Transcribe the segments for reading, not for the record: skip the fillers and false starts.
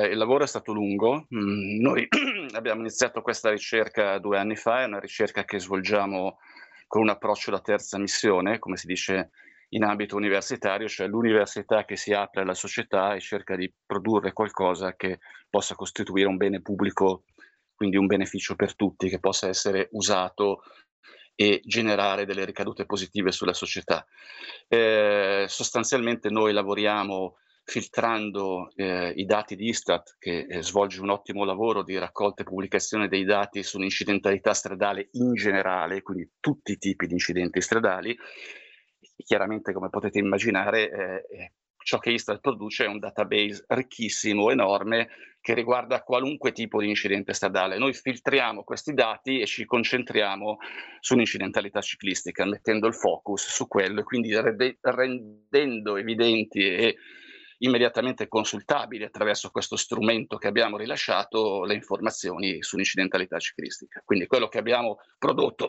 il lavoro è stato lungo. Noi abbiamo iniziato questa ricerca 2 anni fa, è una ricerca che svolgiamo con un approccio da terza missione, come si dice in ambito universitario, cioè l'università che si apre alla società e cerca di produrre qualcosa che possa costituire un bene pubblico, quindi un beneficio per tutti, che possa essere usato e generare delle ricadute positive sulla società. Sostanzialmente noi lavoriamo filtrando, i dati di Istat che, svolge un ottimo lavoro di raccolta e pubblicazione dei dati sull'incidentalità stradale in generale, quindi tutti i tipi di incidenti stradali. Chiaramente, come potete immaginare, ciò che Istat produce è un database ricchissimo, enorme, che riguarda qualunque tipo di incidente stradale. Noi filtriamo questi dati e ci concentriamo sull'incidentalità ciclistica, mettendo il focus su quello e quindi rendendo evidenti e immediatamente consultabili attraverso questo strumento che abbiamo rilasciato le informazioni sull'incidentalità ciclistica. Quindi quello che abbiamo prodotto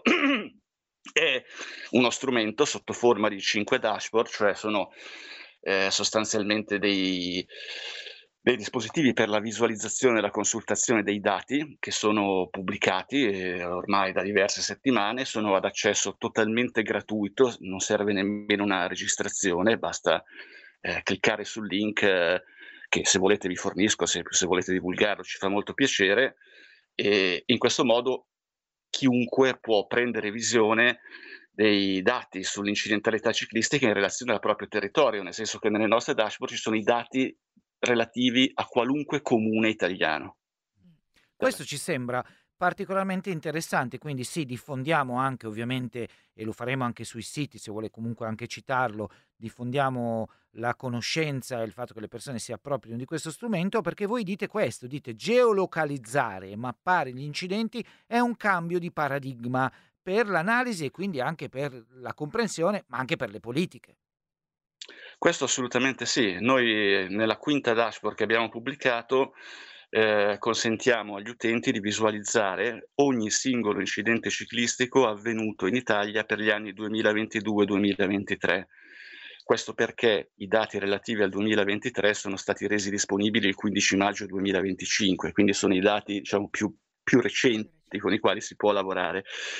è uno strumento sotto forma di 5 dashboard, cioè sono sostanzialmente dei dispositivi per la visualizzazione e la consultazione dei dati che sono pubblicati, ormai da diverse settimane, sono ad accesso totalmente gratuito, non serve nemmeno una registrazione, basta, cliccare sul link che se volete vi fornisco, se volete divulgarlo ci fa molto piacere, e in questo modo chiunque può prendere visione dei dati sull'incidentalità ciclistica in relazione al proprio territorio, nel senso che nelle nostre dashboard ci sono i dati relativi a qualunque comune italiano. Mh. Questo ci sembra particolarmente interessante, quindi sì, diffondiamo anche ovviamente, e lo faremo anche sui siti, se vuole comunque anche citarlo, diffondiamo la conoscenza e il fatto che le persone si approprino di questo strumento, perché voi dite questo, dite: "Geolocalizzare e mappare gli incidenti è un cambio di paradigma per l'analisi e quindi anche per la comprensione, ma anche per le politiche". Questo assolutamente sì. Noi nella quinta dashboard che abbiamo pubblicato, consentiamo agli utenti di visualizzare ogni singolo incidente ciclistico avvenuto in Italia per gli anni 2022-2023. Questo perché i dati relativi al 2023 sono stati resi disponibili il 15 maggio 2025, quindi sono i dati, diciamo, più recenti con i quali si può lavorare.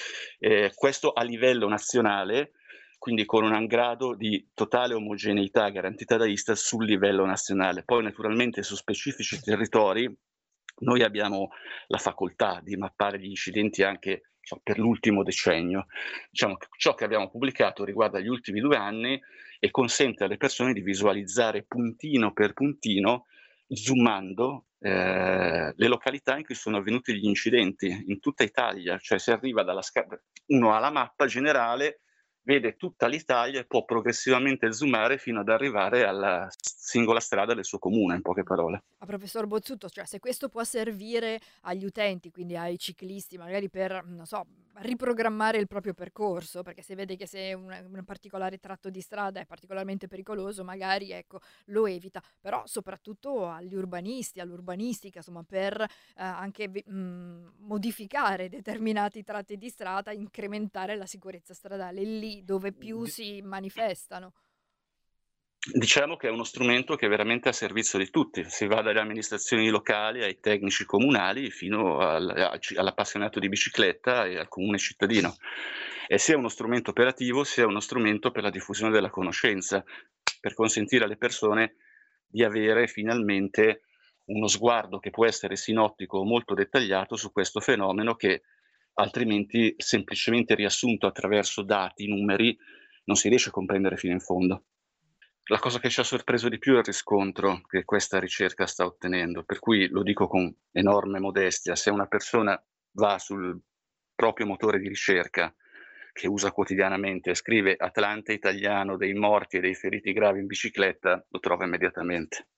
Questo a livello nazionale, quindi con un grado di totale omogeneità garantita da Istat sul livello nazionale. Poi naturalmente su specifici territori noi abbiamo la facoltà di mappare gli incidenti anche per l'ultimo decennio. Diciamo che ciò che abbiamo pubblicato riguarda gli ultimi 2 anni e consente alle persone di visualizzare puntino per puntino, zoomando, le località in cui sono avvenuti gli incidenti in tutta Italia. Cioè si arriva dalla uno ha la mappa generale, vede tutta l'Italia e può progressivamente zoomare fino ad arrivare alla singola strada del suo comune, in poche parole. Ma professor Bozzuto, cioè se questo può servire agli utenti, quindi ai ciclisti, magari per, non so, riprogrammare il proprio percorso, perché se vede che se un particolare tratto di strada è particolarmente pericoloso, magari ecco, lo evita, però soprattutto agli urbanisti, all'urbanistica, insomma, per anche modificare determinati tratti di strada, incrementare la sicurezza stradale lì dove più D si manifestano. Diciamo che è uno strumento che è veramente a servizio di tutti, si va dalle amministrazioni locali ai tecnici comunali fino all'appassionato di bicicletta e al comune cittadino. È sia uno strumento operativo, sia uno strumento per la diffusione della conoscenza, per consentire alle persone di avere finalmente uno sguardo che può essere sinottico o molto dettagliato su questo fenomeno che altrimenti, semplicemente riassunto attraverso dati, numeri, non si riesce a comprendere fino in fondo. La cosa che ci ha sorpreso di più è il riscontro che questa ricerca sta ottenendo, per cui lo dico con enorme modestia: se una persona va sul proprio motore di ricerca, che usa quotidianamente, e scrive "Atlante italiano dei morti e dei feriti gravi in bicicletta", lo trova immediatamente.